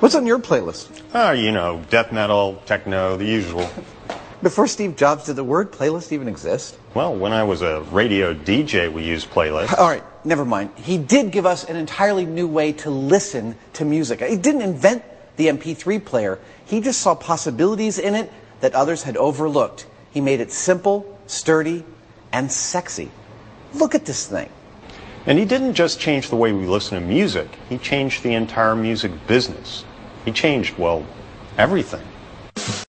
What's on your playlist? Oh, you know, death metal, techno, the usual. Before Steve Jobs, did the word playlist even exist? Well, when I was a radio DJ, we used playlists. All right, never mind. He did give us an entirely new way to listen to music. He didn't invent the MP3 player. He just saw possibilities in it that others had overlooked. He made it simple, sturdy, and sexy. Look at this thing. And he didn't just change the way we listen to music. He changed the entire music business. He changed, well, everything.